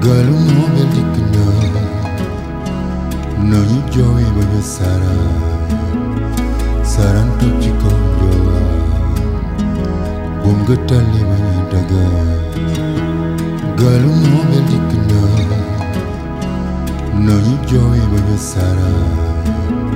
Galu mobile dikna no ñu jowi bañu saran tok ci ko jowa bum nga tali bañu daga galu mobile dikna no ñu jowi bañu